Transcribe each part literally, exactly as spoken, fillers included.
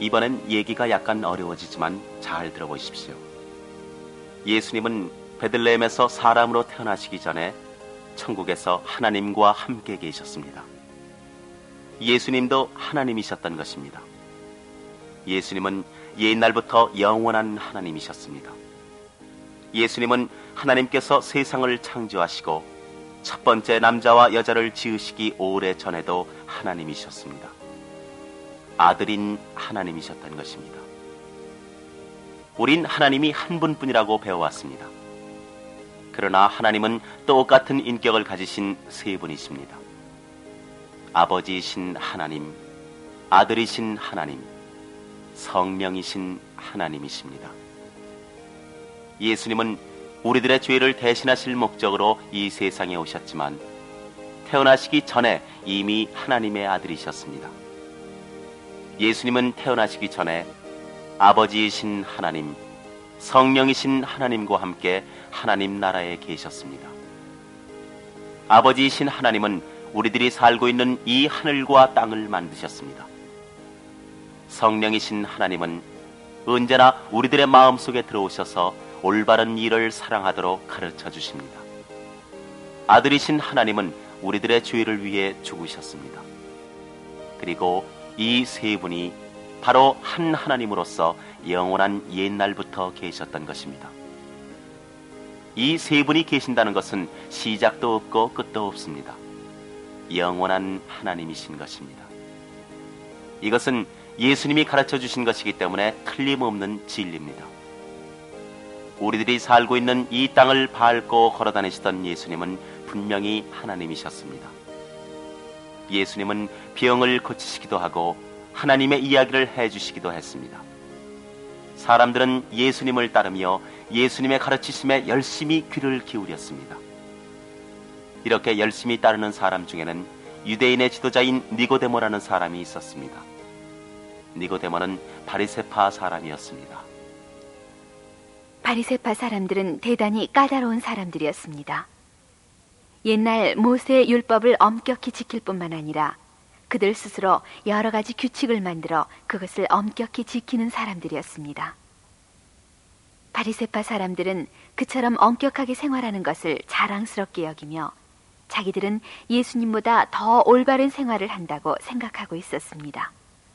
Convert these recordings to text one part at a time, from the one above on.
이번엔 얘기가 약간 어려워지지만 잘 들어보십시오. 예수님은 베들레헴에서 사람으로 태어나시기 전에 천국에서 하나님과 함께 계셨습니다. 예수님도 하나님이셨던 것입니다. 예수님은 옛날부터 영원한 하나님이셨습니다. 예수님은 하나님께서 세상을 창조하시고 첫 번째 남자와 여자를 지으시기 오래 전에도 하나님이셨습니다. 아들인 하나님이셨던 것입니다. 우린 하나님이 한 분뿐이라고 배워왔습니다. 그러나 하나님은 똑같은 인격을 가지신 세 분이십니다. 아버지이신 하나님, 아들이신 하나님, 성령이신 하나님이십니다. 예수님은 우리들의 죄를 대신하실 목적으로 이 세상에 오셨지만 태어나시기 전에 이미 하나님의 아들이셨습니다. 예수님은 태어나시기 전에 아버지이신 하나님, 성령이신 하나님과 함께 하나님 나라에 계셨습니다. 아버지이신 하나님은 우리들이 살고 있는 이 하늘과 땅을 만드셨습니다. 성령이신 하나님은 언제나 우리들의 마음속에 들어오셔서 올바른 일을 사랑하도록 가르쳐 주십니다. 아들이신 하나님은 우리들의 죄를 위해 죽으셨습니다. 그리고 이 세 분이 바로 한 하나님으로서 영원한 옛날부터 계셨던 것입니다. 이 세 분이 계신다는 것은 시작도 없고 끝도 없습니다. 영원한 하나님이신 것입니다. 이것은 예수님이 가르쳐 주신 것이기 때문에 틀림없는 진리입니다. 우리들이 살고 있는 이 땅을 밟고 걸어다니시던 예수님은 분명히 하나님이셨습니다. 예수님은 병을 고치시기도 하고 하나님의 이야기를 해주시기도 했습니다. 사람들은 예수님을 따르며 예수님의 가르치심에 열심히 귀를 기울였습니다. 이렇게 열심히 따르는 사람 중에는 유대인의 지도자인 니고데모라는 사람이 있었습니다. 니고데모는 바리새파 사람이었습니다. 바리새파 사람들은 대단히 까다로운 사람들이었습니다. 옛날 모세의 율법을 엄격히 지킬 뿐만 아니라 그들 스스로 여러 가지 규칙을 만들어 그것을 엄격히 지키는 사람들이었습니다. 바리새파 사람들은 그처럼 엄격하게 생활하는 것을 자랑스럽게 여기며 자기들은 예수님보다 더 올바른 생활을 한다고 생각하고 있었습니다.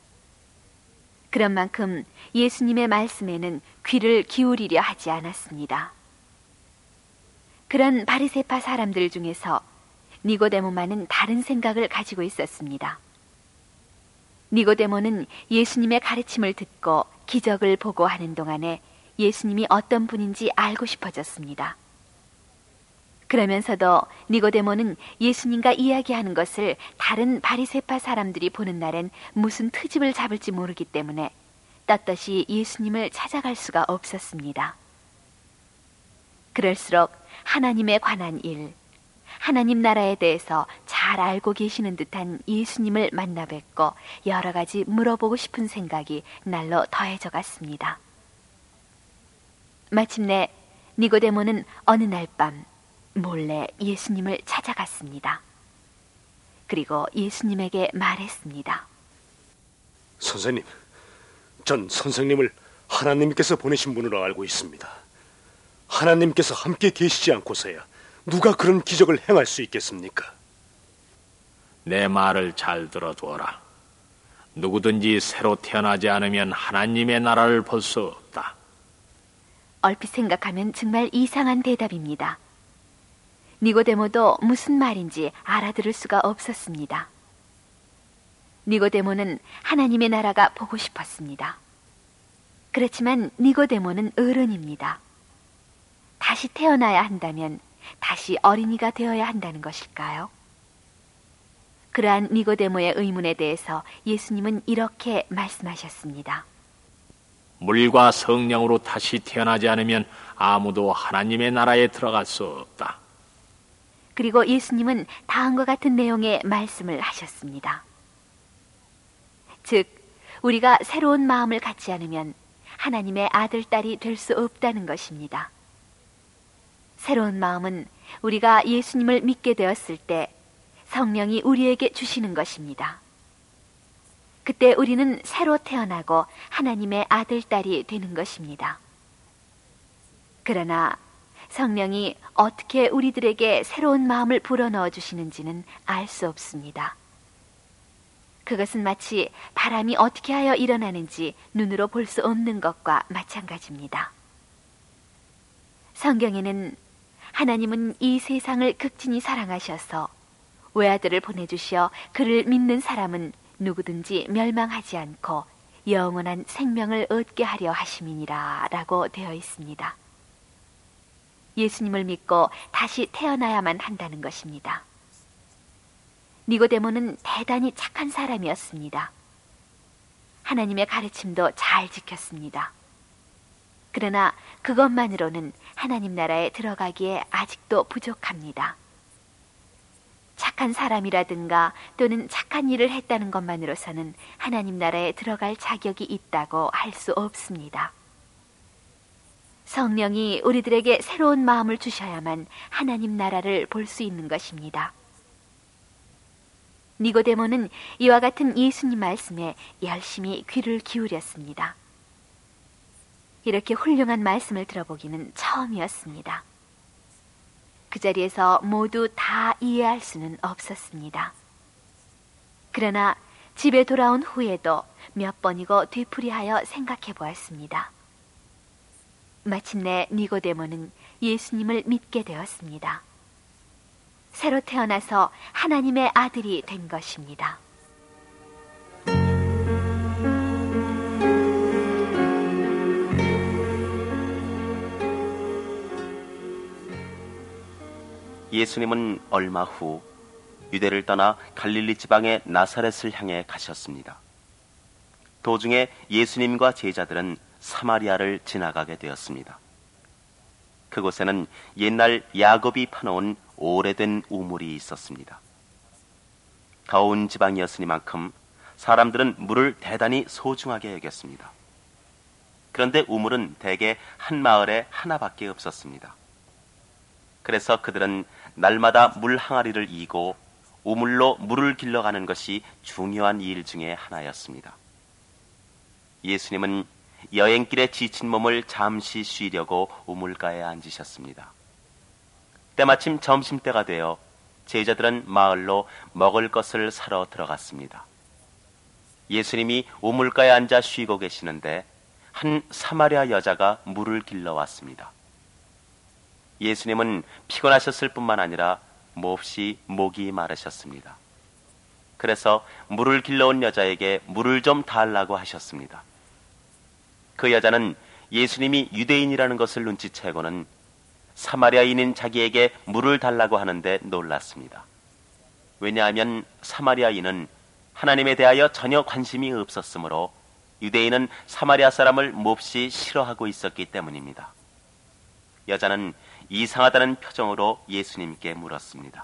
그런 만큼 예수님의 말씀에는 귀를 기울이려 하지 않았습니다. 그런 바리새파 사람들 중에서 니고데모만은 다른 생각을 가지고 있었습니다. 니고데모는 예수님의 가르침을 듣고 기적을 보고 하는 동안에 예수님이 어떤 분인지 알고 싶어졌습니다. 그러면서도 니고데모는 예수님과 이야기하는 것을 다른 바리새파 사람들이 보는 날엔 무슨 트집을 잡을지 모르기 때문에 떳떳이 예수님을 찾아갈 수가 없었습니다. 그럴수록 하나님에 관한 일, 하나님 나라에 대해서 잘 알고 계시는 듯한 예수님을 만나 뵙고 여러 가지 물어보고 싶은 생각이 날로 더해져 갔습니다. 마침내 니고데모는 어느 날 밤 몰래 예수님을 찾아갔습니다. 그리고 예수님에게 말했습니다. 선생님, 전 선생님을 하나님께서 보내신 분으로 알고 있습니다. 하나님께서 함께 계시지 않고서야 누가 그런 기적을 행할 수 있겠습니까? 내 말을 잘 들어두어라. 누구든지 새로 태어나지 않으면 하나님의 나라를 볼 수 없다. 얼핏 생각하면 정말 이상한 대답입니다. 니고데모도 무슨 말인지 알아들을 수가 없었습니다. 니고데모는 하나님의 나라가 보고 싶었습니다. 그렇지만 니고데모는 어른입니다. 다시 태어나야 한다면 다시 어린이가 되어야 한다는 것일까요? 그러한 니고데모의 의문에 대해서 예수님은 이렇게 말씀하셨습니다. 물과 성령으로 다시 태어나지 않으면 아무도 하나님의 나라에 들어갈 수 없다. 그리고 예수님은 다음과 같은 내용의 말씀을 하셨습니다. 즉, 우리가 새로운 마음을 갖지 않으면 하나님의 아들, 딸이 될 수 없다는 것입니다. 새로운 마음은 우리가 예수님을 믿게 되었을 때 성령이 우리에게 주시는 것입니다. 그때 우리는 새로 태어나고 하나님의 아들, 딸이 되는 것입니다. 그러나 성령이 어떻게 우리들에게 새로운 마음을 불어넣어 주시는지는 알 수 없습니다. 그것은 마치 바람이 어떻게 하여 일어나는지 눈으로 볼 수 없는 것과 마찬가지입니다. 성경에는 하나님은 이 세상을 극진히 사랑하셔서 외아들을 보내주시어 그를 믿는 사람은 누구든지 멸망하지 않고 영원한 생명을 얻게 하려 하심이니라 라고 되어 있습니다. 예수님을 믿고 다시 태어나야만 한다는 것입니다. 니고데모는 대단히 착한 사람이었습니다. 하나님의 가르침도 잘 지켰습니다. 그러나 그것만으로는 하나님 나라에 들어가기에 아직도 부족합니다. 착한 사람이라든가 또는 착한 일을 했다는 것만으로서는 하나님 나라에 들어갈 자격이 있다고 할 수 없습니다. 성령이 우리들에게 새로운 마음을 주셔야만 하나님 나라를 볼 수 있는 것입니다. 니고데모는 이와 같은 예수님 말씀에 열심히 귀를 기울였습니다. 이렇게 훌륭한 말씀을 들어보기는 처음이었습니다. 그 자리에서 모두 다 이해할 수는 없었습니다. 그러나 집에 돌아온 후에도 몇 번이고 되풀이하여 생각해 보았습니다. 마침내 니고데모는 예수님을 믿게 되었습니다. 새로 태어나서 하나님의 아들이 된 것입니다. 예수님은 얼마 후 유대를 떠나 갈릴리 지방의 나사렛을 향해 가셨습니다. 도중에 예수님과 제자들은 사마리아를 지나가게 되었습니다. 그곳에는 옛날 야곱이 파놓은 오래된 우물이 있었습니다. 더운 지방이었으니만큼 사람들은 물을 대단히 소중하게 여겼습니다. 그런데 우물은 대개 한 마을에 하나밖에 없었습니다. 그래서 그들은 날마다 물 항아리를 이고 우물로 물을 길러가는 것이 중요한 일 중에 하나였습니다. 예수님은 여행길에 지친 몸을 잠시 쉬려고 우물가에 앉으셨습니다. 때마침 점심때가 되어 제자들은 마을로 먹을 것을 사러 들어갔습니다. 예수님이 우물가에 앉아 쉬고 계시는데 한 사마리아 여자가 물을 길러왔습니다. 예수님은 피곤하셨을 뿐만 아니라 몹시 목이 마르셨습니다. 그래서 물을 길러온 여자에게 물을 좀 달라고 하셨습니다. 그 여자는 예수님이 유대인이라는 것을 눈치채고는 사마리아인인 자기에게 물을 달라고 하는데 놀랐습니다. 왜냐하면 사마리아인은 하나님에 대하여 전혀 관심이 없었으므로 유대인은 사마리아 사람을 몹시 싫어하고 있었기 때문입니다. 여자는 이상하다는 표정으로 예수님께 물었습니다.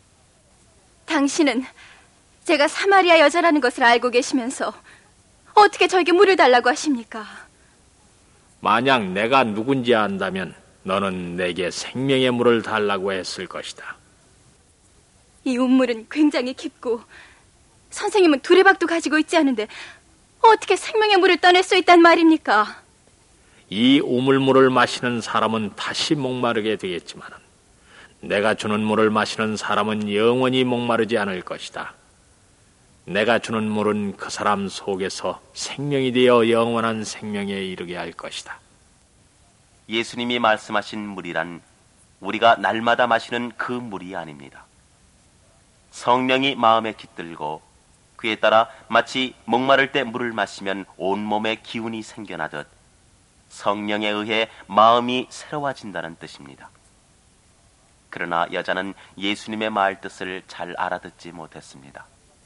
당신은 제가 사마리아 여자라는 것을 알고 계시면서 어떻게 저에게 물을 달라고 하십니까? 만약 내가 누군지 안다면 너는 내게 생명의 물을 달라고 했을 것이다. 이 우물은 굉장히 깊고 선생님은 두레박도 가지고 있지 않은데 어떻게 생명의 물을 떠낼 수 있단 말입니까? 이 우물물을 마시는 사람은 다시 목마르게 되겠지만 내가 주는 물을 마시는 사람은 영원히 목마르지 않을 것이다. 내가 주는 물은 그 사람 속에서 생명이 되어 영원한 생명에 이르게 할 것이다. 예수님이 말씀하신 물이란 우리가 날마다 마시는 그 물이 아닙니다. 성령이 마음에 깃들고 그에 따라 마치 목마를 때 물을 마시면 온몸에 기운이 생겨나듯 성령에 의해 마음이 새로워진다는 뜻입니다. 그러나 여자는 예수님의 말 뜻을 잘 알아듣지 못했습니다.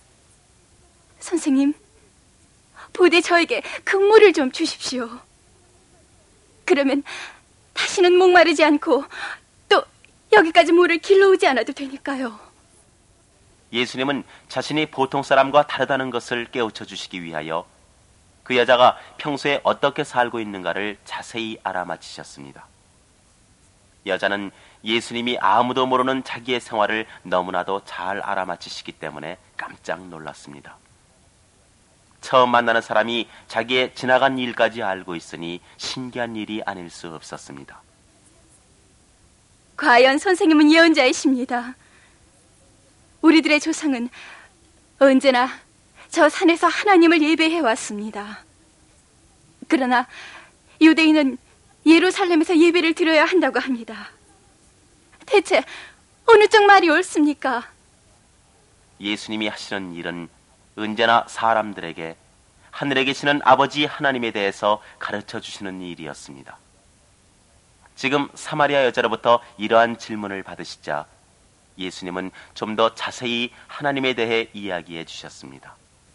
선생님, 부디 저에게 그 물을 좀 주십시오. 그러면 다시는 목마르지 않고 또 여기까지 물을 길러오지 않아도 되니까요. 예수님은 자신이 보통 사람과 다르다는 것을 깨우쳐 주시기 위하여 그 여자가 평소에 어떻게 살고 있는가를 자세히 알아맞히셨습니다. 여자는 예수님이 아무도 모르는 자기의 생활을 너무나도 잘 알아맞히시기 때문에 깜짝 놀랐습니다. 처음 만나는 사람이 자기의 지나간 일까지 알고 있으니 신기한 일이 아닐 수 없었습니다. 과연 선생님은 예언자이십니다. 우리들의 조상은 언제나 저 산에서 하나님을 예배해 왔습니다. 그러나 유대인은 예루살렘에서 예배를 드려야 한다고 합니다. 대체 어느 쪽 말이 옳습니까? 예수님이 하시는 일은 언제나 사람들에게 하늘에 계시는 아버지 하나님에 대해서 가르쳐 주시는 일이었습니다. 지금 사마리아 여자로부터 이러한 질문을 받으시자 예수님은 좀 더 자세히 하나님에 대해 이야기해 주셨습니다.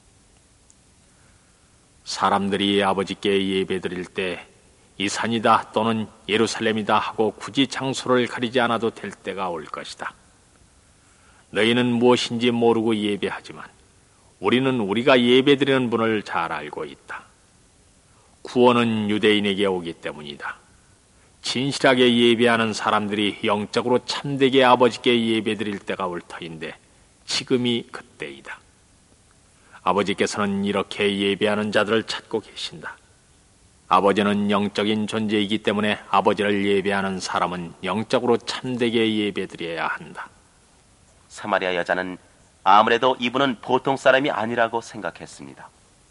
사람들이 아버지께 예배드릴 때 이 산이다 또는 예루살렘이다 하고 굳이 장소를 가리지 않아도 될 때가 올 것이다. 너희는 무엇인지 모르고 예배하지만 우리는 우리가 예배드리는 분을 잘 알고 있다. 구원은 유대인에게 오기 때문이다. 진실하게 예배하는 사람들이 영적으로 참되게 아버지께 예배드릴 때가 올 터인데 지금이 그때이다. 아버지께서는 이렇게 예배하는 자들을 찾고 계신다. 아버지는 영적인 존재이기 때문에 아버지를 예배하는 사람은 영적으로 참되게 예배드려야 한다. 사마리아 여자는 아무래도 이분은 보통 사람이 아니라고 생각했습니다.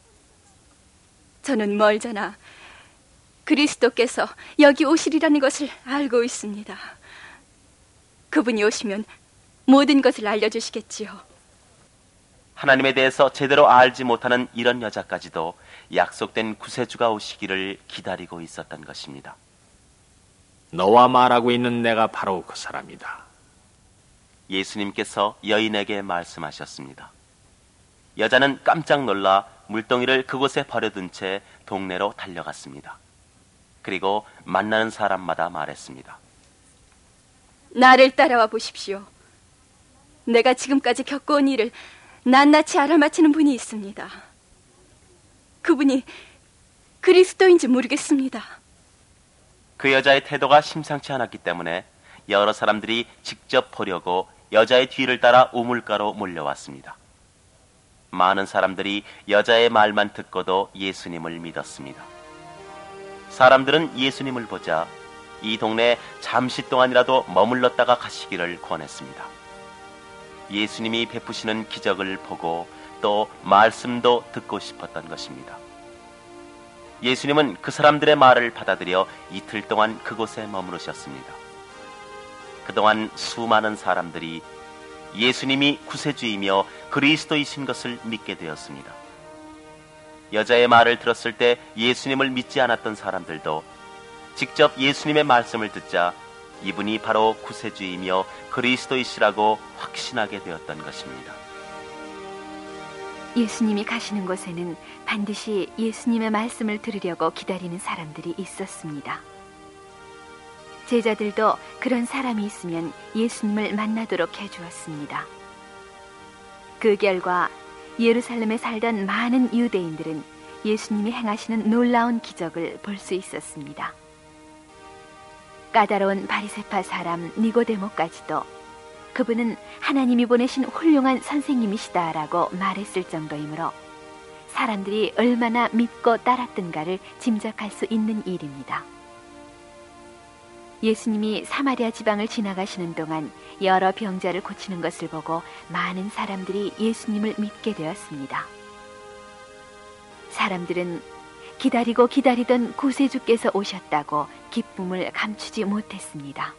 저는 멀잖아 그리스도께서 여기 오시리라는 것을 알고 있습니다. 그분이 오시면 모든 것을 알려주시겠지요. 하나님에 대해서 제대로 알지 못하는 이런 여자까지도 약속된 구세주가 오시기를 기다리고 있었던 것입니다. 너와 말하고 있는 내가 바로 그 사람이다. 예수님께서 여인에게 말씀하셨습니다. 여자는 깜짝 놀라 물동이를 그곳에 버려둔 채 동네로 달려갔습니다. 그리고 만나는 사람마다 말했습니다. 나를 따라와 보십시오. 내가 지금까지 겪어온 일을 낱낱이 알아맞히는 분이 있습니다. 그분이 그리스도인지 모르겠습니다. 그 여자의 태도가 심상치 않았기 때문에 여러 사람들이 직접 보려고 여자의 뒤를 따라 우물가로 몰려왔습니다. 많은 사람들이 여자의 말만 듣고도 예수님을 믿었습니다. 사람들은 예수님을 보자 이 동네에 잠시 동안이라도 머물렀다가 가시기를 권했습니다. 예수님이 베푸시는 기적을 보고 또 말씀도 듣고 싶었던 것입니다. 예수님은 그 사람들의 말을 받아들여 이틀 동안 그곳에 머무르셨습니다. 그동안 수많은 사람들이 예수님이 구세주이며 그리스도이신 것을 믿게 되었습니다. 여자의 말을 들었을 때 예수님을 믿지 않았던 사람들도 직접 예수님의 말씀을 듣자 이분이 바로 구세주이며 그리스도이시라고 확신하게 되었던 것입니다. 예수님이 가시는 곳에는 반드시 예수님의 말씀을 들으려고 기다리는 사람들이 있었습니다. 제자들도 그런 사람이 있으면 예수님을 만나도록 해주었습니다. 그 결과 예루살렘에 살던 많은 유대인들은 예수님이 행하시는 놀라운 기적을 볼 수 있었습니다. 까다로운 바리새파 사람 니고데모까지도 그분은 하나님이 보내신 훌륭한 선생님이시다라고 말했을 정도이므로 사람들이 얼마나 믿고 따랐던가를 짐작할 수 있는 일입니다. 예수님이 사마리아 지방을 지나가시는 동안 여러 병자를 고치는 것을 보고 많은 사람들이 예수님을 믿게 되었습니다. 사람들은 기다리고 기다리던 구세주께서 오셨다고 기쁨을 감추지 못했습니다.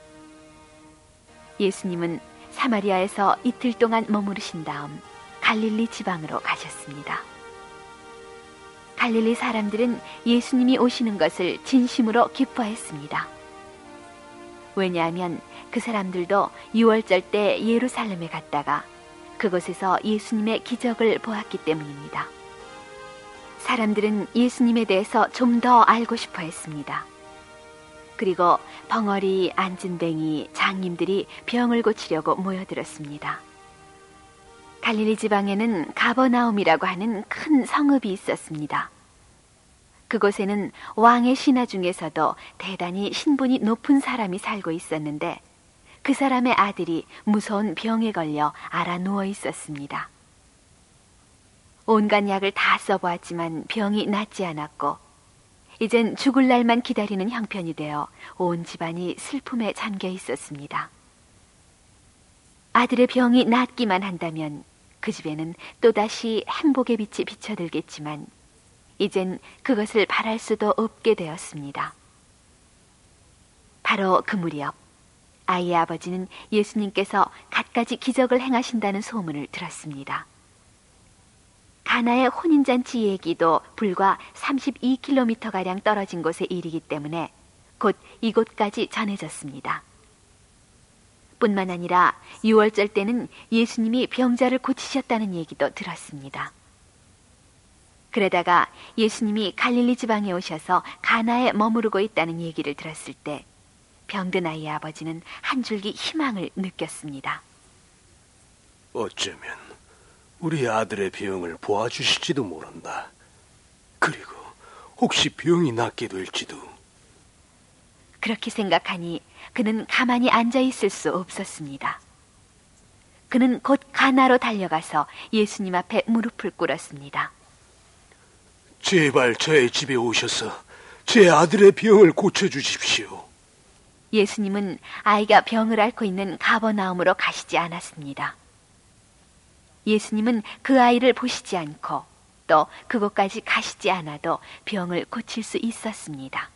예수님은 사마리아에서 이틀 동안 머무르신 다음 갈릴리 지방으로 가셨습니다. 갈릴리 사람들은 예수님이 오시는 것을 진심으로 기뻐했습니다. 왜냐하면 그 사람들도 유월절 때 예루살렘에 갔다가 그곳에서 예수님의 기적을 보았기 때문입니다. 사람들은 예수님에 대해서 좀 더 알고 싶어 했습니다. 그리고 벙어리, 안진뱅이, 장님들이 병을 고치려고 모여들었습니다. 갈릴리 지방에는 가버나움이라고 하는 큰 성읍이 있었습니다. 그곳에는 왕의 신하 중에서도 대단히 신분이 높은 사람이 살고 있었는데 그 사람의 아들이 무서운 병에 걸려 앓아 누워 있었습니다. 온갖 약을 다 써보았지만 병이 낫지 않았고 이젠 죽을 날만 기다리는 형편이 되어 온 집안이 슬픔에 잠겨 있었습니다. 아들의 병이 낫기만 한다면 그 집에는 또다시 행복의 빛이 비춰들겠지만 이젠 그것을 바랄 수도 없게 되었습니다. 바로 그 무렵 아이의 아버지는 예수님께서 갖가지 기적을 행하신다는 소문을 들었습니다. 가나의 혼인잔치 얘기도 불과 삼십이 킬로미터가량 떨어진 곳의 일이기 때문에 곧 이곳까지 전해졌습니다. 뿐만 아니라 유월절 때는 예수님이 병자를 고치셨다는 얘기도 들었습니다. 그러다가 예수님이 갈릴리 지방에 오셔서 가나에 머무르고 있다는 얘기를 들었을 때 병든 아이의 아버지는 한 줄기 희망을 느꼈습니다. 어쩌면 우리 아들의 병을 보아주실지도 모른다. 그리고 혹시 병이 낫게 될지도. 그렇게 생각하니 그는 가만히 앉아있을 수 없었습니다. 그는 곧 가나로 달려가서 예수님 앞에 무릎을 꿇었습니다. 제발 저의 집에 오셔서 제 아들의 병을 고쳐주십시오. 예수님은 아이가 병을 앓고 있는 가버나움으로 가시지 않았습니다. 예수님은 그 아이를 보시지 않고 또 그곳까지 가시지 않아도 병을 고칠 수 있었습니다.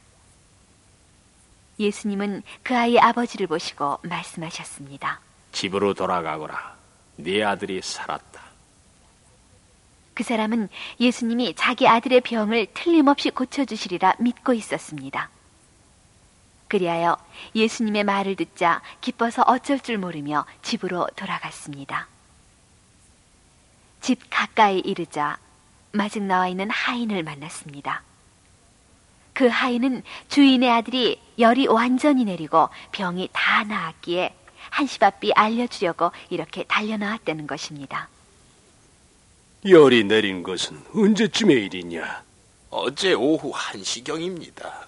예수님은 그 아이의 아버지를 보시고 말씀하셨습니다. 집으로 돌아가거라. 네 아들이 살았다. 그 사람은 예수님이 자기 아들의 병을 틀림없이 고쳐주시리라 믿고 있었습니다. 그리하여 예수님의 말을 듣자 기뻐서 어쩔 줄 모르며 집으로 돌아갔습니다. 집 가까이 이르자 마중 나와 있는 하인을 만났습니다. 그 하인은 주인의 아들이 열이 완전히 내리고 병이 다 나았기에 한시바삐 알려주려고 이렇게 달려나왔다는 것입니다. 열이 내린 것은 언제쯤의 일이냐? 어제 오후 한 시경입니다.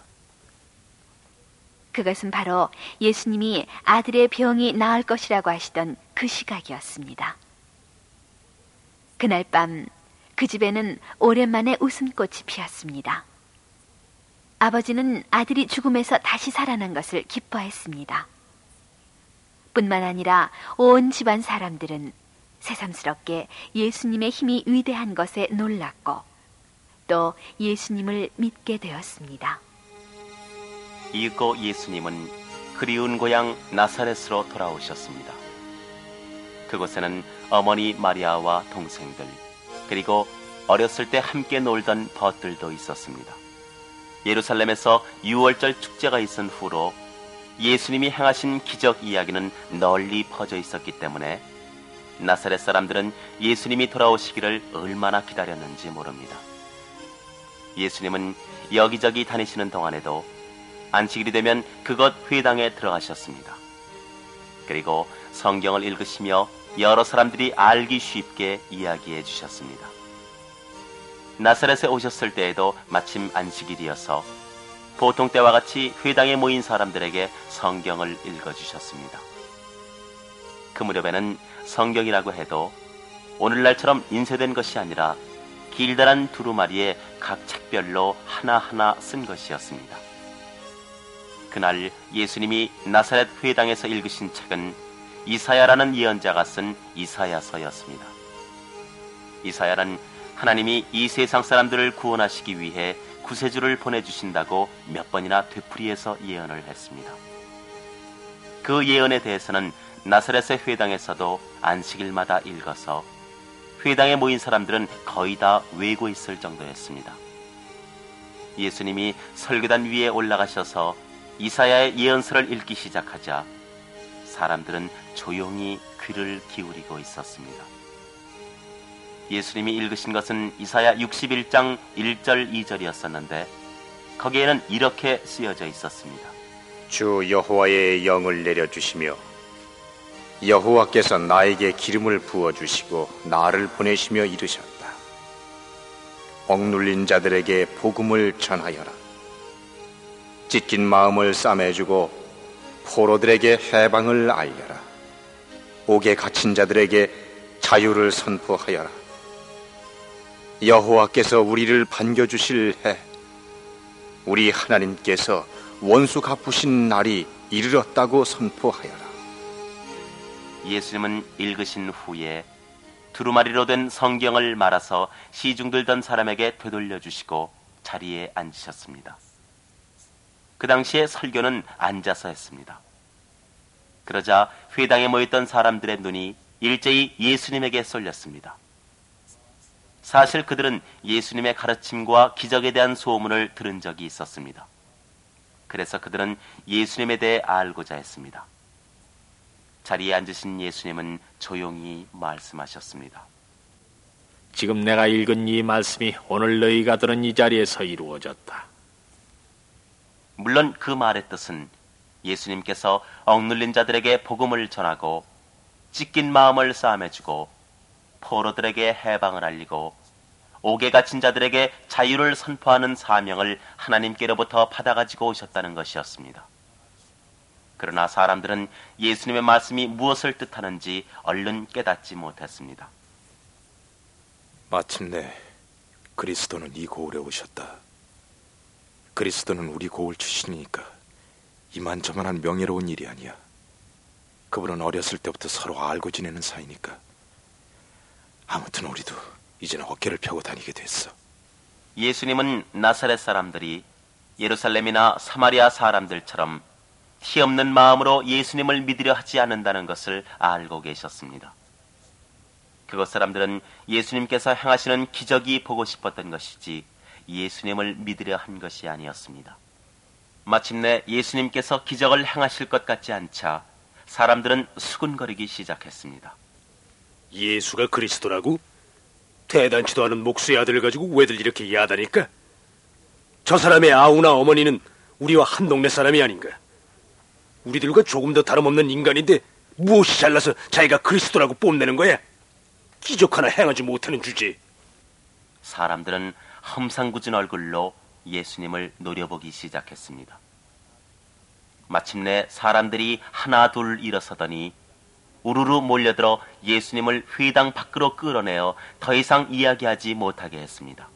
그것은 바로 예수님이 아들의 병이 나을 것이라고 하시던 그 시각이었습니다. 그날 밤 그 집에는 오랜만에 웃음꽃이 피었습니다. 아버지는 아들이 죽음에서 다시 살아난 것을 기뻐했습니다. 뿐만 아니라 온 집안 사람들은 새삼스럽게 예수님의 힘이 위대한 것에 놀랐고 또 예수님을 믿게 되었습니다. 이윽고 예수님은 그리운 고향 나사렛으로 돌아오셨습니다. 그곳에는 어머니 마리아와 동생들 그리고 어렸을 때 함께 놀던 벗들도 있었습니다. 예루살렘에서 유월절 축제가 있은 후로 예수님이 행하신 기적 이야기는 널리 퍼져 있었기 때문에 나사렛 사람들은 예수님이 돌아오시기를 얼마나 기다렸는지 모릅니다. 예수님은 여기저기 다니시는 동안에도 안식일이 되면 그것 회당에 들어가셨습니다. 그리고 성경을 읽으시며 여러 사람들이 알기 쉽게 이야기해 주셨습니다. 나사렛에 오셨을 때에도 마침 안식일이어서 보통 때와 같이 회당에 모인 사람들에게 성경을 읽어주셨습니다. 그 무렵에는 성경이라고 해도 오늘날처럼 인쇄된 것이 아니라 길다란 두루마리에 각 책별로 하나하나 쓴 것이었습니다. 그날 예수님이 나사렛 회당에서 읽으신 책은 이사야라는 예언자가 쓴 이사야서였습니다. 이사야는 하나님이 이 세상 사람들을 구원하시기 위해 구세주를 보내주신다고 몇 번이나 되풀이해서 예언을 했습니다. 그 예언에 대해서는 나사렛의 회당에서도 안식일마다 읽어서 회당에 모인 사람들은 거의 다 외고 있을 정도였습니다. 예수님이 설교단 위에 올라가셔서 이사야의 예언서를 읽기 시작하자 사람들은 조용히 귀를 기울이고 있었습니다. 예수님이 읽으신 것은 이사야 육십일 장 일 절 이 절이었었는데 거기에는 이렇게 쓰여져 있었습니다. 주 여호와의 영을 내려주시며 여호와께서 나에게 기름을 부어주시고 나를 보내시며 이르셨다. 억눌린 자들에게 복음을 전하여라. 찢긴 마음을 싸매주고 포로들에게 해방을 알려라. 옥에 갇힌 자들에게 자유를 선포하여라. 여호와께서 우리를 반겨주실 해, 우리 하나님께서 원수 갚으신 날이 이르렀다고 선포하여라. 예수님은 읽으신 후에 두루마리로 된 성경을 말아서 시중 들던 사람에게 되돌려 주시고 자리에 앉으셨습니다. 그 당시에 설교는 앉아서 했습니다. 그러자 회당에 모였던 사람들의 눈이 일제히 예수님에게 쏠렸습니다. 사실 그들은 예수님의 가르침과 기적에 대한 소문을 들은 적이 있었습니다. 그래서 그들은 예수님에 대해 알고자 했습니다. 자리에 앉으신 예수님은 조용히 말씀하셨습니다. 지금 내가 읽은 이 말씀이 오늘 너희가 들은 이 자리에서 이루어졌다. 물론 그 말의 뜻은 예수님께서 억눌린 자들에게 복음을 전하고 찢긴 마음을 싸매주고 포로들에게 해방을 알리고 옥에 갇힌 자들에게 자유를 선포하는 사명을 하나님께로부터 받아가지고 오셨다는 것이었습니다. 그러나 사람들은 예수님의 말씀이 무엇을 뜻하는지 얼른 깨닫지 못했습니다. 마침내 그리스도는 이 고을에 오셨다. 그리스도는 우리 고을 출신이니까 이만저만한 명예로운 일이 아니야. 그분은 어렸을 때부터 서로 알고 지내는 사이니까. 아무튼 우리도 이제는 어깨를 펴고 다니게 됐어. 예수님은 나사렛 사람들이 예루살렘이나 사마리아 사람들처럼 티 없는 마음으로 예수님을 믿으려 하지 않는다는 것을 알고 계셨습니다. 그곳 사람들은 예수님께서 행하시는 기적이 보고 싶었던 것이지 예수님을 믿으려 한 것이 아니었습니다. 마침내 예수님께서 기적을 행하실 것 같지 않자 사람들은 수군거리기 시작했습니다. 예수가 그리스도라고? 대단치도 않은 목수의 아들을 가지고 왜들 이렇게 야단일까? 저 사람의 아우나 어머니는 우리와 한 동네 사람이 아닌가? 우리들과 조금 더 다름없는 인간인데 무엇이 잘나서 자기가 그리스도라고 뽐내는 거야? 기적 하나 행하지 못하는 주제. 사람들은 험상궂은 얼굴로 예수님을 노려보기 시작했습니다. 마침내 사람들이 하나 둘 일어서더니 우르르 몰려들어 예수님을 회당 밖으로 끌어내어 더 이상 이야기하지 못하게 했습니다.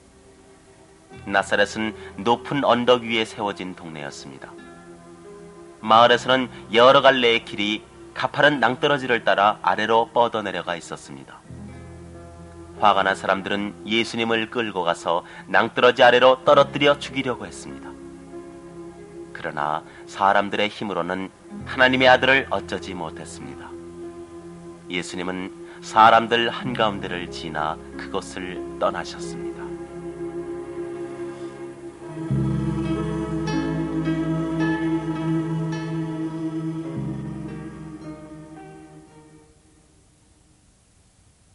나사렛은 높은 언덕 위에 세워진 동네였습니다. 마을에서는 여러 갈래의 길이 가파른 낭떠러지를 따라 아래로 뻗어내려가 있었습니다. 화가 난 사람들은 예수님을 끌고 가서 낭떠러지 아래로 떨어뜨려 죽이려고 했습니다. 그러나 사람들의 힘으로는 하나님의 아들을 어쩌지 못했습니다. 예수님은 사람들 한가운데를 지나 그곳을 떠나셨습니다.